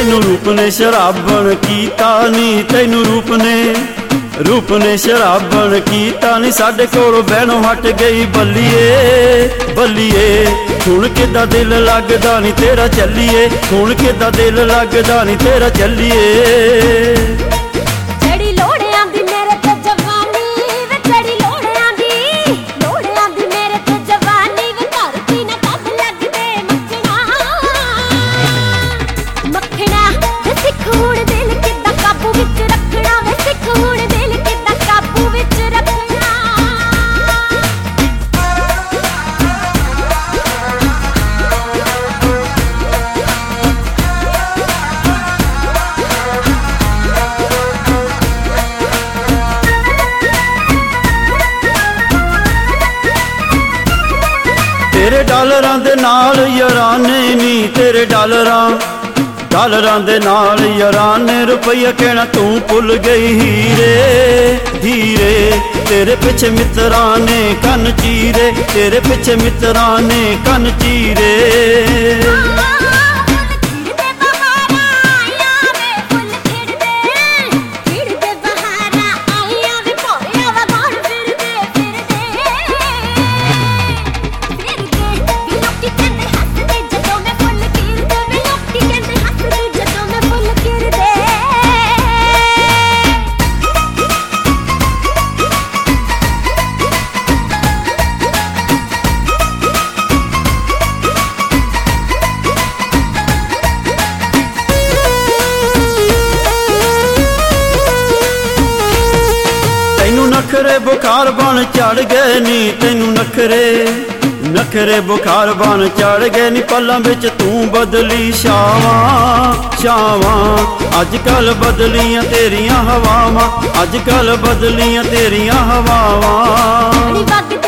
ਤੈਨੂੰ ਰੂਪ ਨੇ ਸ਼ਰਾਬਣ ਕੀਤਾ ਨੀ, ਤੈਨੂੰ ਰੂਪ ਨੇ ਸ਼ਰਾਬਣ ਕੀਤਾ ਨੀ। ਸਾਡੇ ਕੋਲੋਂ ਬਹਿਣੋਂ ਹਟ ਗਈ ਬੱਲੀਏ ਬੱਲੀਏ, ਹੁਣ ਕਿੱਦਾਂ ਦਿਲ ਲੱਗਦਾ ਨੀ ਤੇਰਾ ਚੱਲੀਏ, ਹੁਣ ਕਿੱਦਾਂ ਦਿਲ ਲੱਗਦਾ ਨੀ ਤੇਰਾ ਚੱਲੀਏ। ਤੇਰੇ ਡਾਲਰਾਂ ਦੇ ਨਾਲ ਯਾਰਾਨੇ ਨੀ, ਤੇਰੇ ਡਾਲਰਾਂ ਦੇ ਨਾਲ ਯਾਰਾਨੇ। ਰੁਪਈਆ ਕਹਿਣਾ ਤੂੰ ਭੁੱਲ ਗਈ ਹੀਰੇ ਹੀਰੇ, ਤੇਰੇ ਪਿੱਛੇ ਮਿੱਤਰਾਂ ਨੇ ਕੰਨ ਚੀਰੇ, ਤੇਰੇ ਪਿੱਛੇ ਮਿੱਤਰਾਂ ਨੇ ਕੰਨ ਚੀਰੇ। ਤੈਨੂੰ ਨਖਰੇ ਬੁਖਾਰ ਬਣ ਚੜ ਗਏ ਨੀ, ਤੈਨੂੰ ਨਖਰੇ ਬੁਖਾਰ ਬਣ ਚੜ ਗਏ ਨੀ। ਪਲਾਂ ਵਿੱਚ ਤੂੰ ਬਦਲੀ ਛਾਵਾਂ, ਅੱਜ ਕੱਲ ਬਦਲੀਆਂ ਤੇਰੀਆਂ ਹਵਾਵਾਂ, ਅੱਜ ਕੱਲ ਬਦਲੀਆਂ ਤੇਰੀਆਂ ਹਵਾਵਾਂ।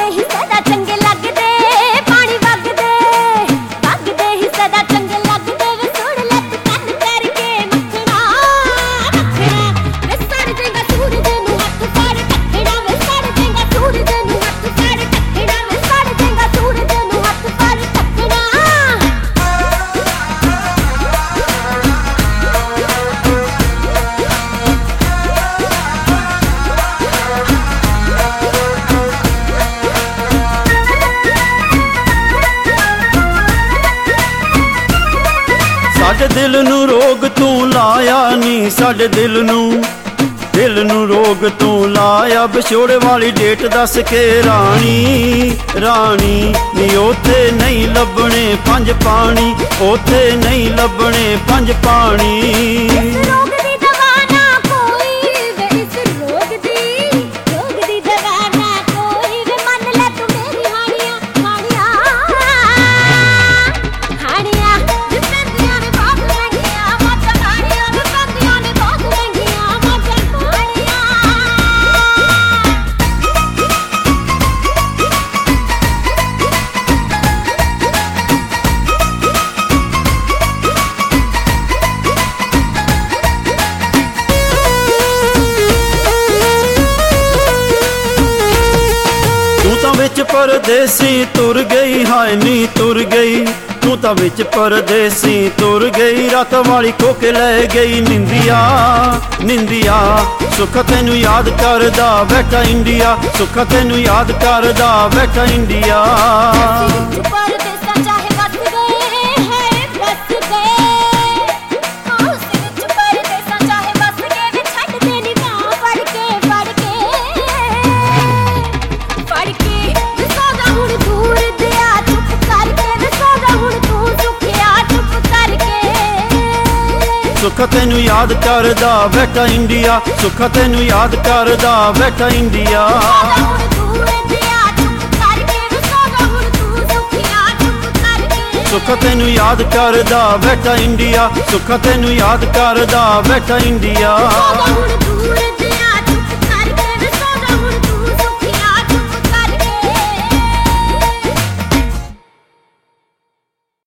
ਸਾਡੇ ਦਿਲ ਨੂੰ ਰੋਗ ਤੂੰ ਲਾਇਆ ਨੀ, ਸਾਡੇ ਦਿਲ ਨੂੰ ਰੋਗ ਤੂੰ ਲਾਇਆ। ਵਿਛੋੜੇ ਵਾਲੀ ਡੇਟ ਦੱਸ ਕੇ ਰਾਣੀ ਨੀ, ਉੱਥੇ ਨਹੀਂ ਲੱਭਣੇ ਪੰਜ ਪਾਣੀ, ਉੱਥੇ ਨਹੀਂ ਲੱਭਣੇ ਪੰਜ ਪਾਣੀ। ਵਿੱਚ ਪਰਦੇਸੀ ਤੁਰ ਗਈ ਹਾਏ ਨੀ ਤੁਰ ਗਈ, ਤੂੰ ਤਾਂ ਵਿੱਚ ਪਰਦੇਸੀ ਤੁਰ ਗਈ। ਰਾਤ ਵਾਲੀ ਖੋ ਕੇ ਲੈ ਗਈ ਨਿੰਦਿਆ, ਸੁੱਖ ਤੈਨੂੰ ਯਾਦ ਕਰਦਾ ਬੈਠਾ ਇੰਡੀਆ, ਸੁੱਖ ਤੈਨੂੰ ਯਾਦ ਕਰਦਾ ਬੈਠਾ ਇੰਡੀਆ। ਸੁੱਖ ਤੈਨੂੰ ਯਾਦ ਕਰਦਾ ਬੈਠਾ ਇੰਡੀਆ, ਸੁੱਖ ਤੈਨੂੰ ਯਾਦ ਕਰਦਾ ਬੈਠਾ ਇੰਡੀਆ। ਸੁੱਖ ਤੈਨੂੰ ਯਾਦ ਕਰਦਾ ਬੈਠਾ ਇੰਡੀਆ, ਸੁੱਖ ਤੈਨੂੰ ਯਾਦ ਕਰਦਾ ਬੈਠਾ ਇੰਡੀਆ।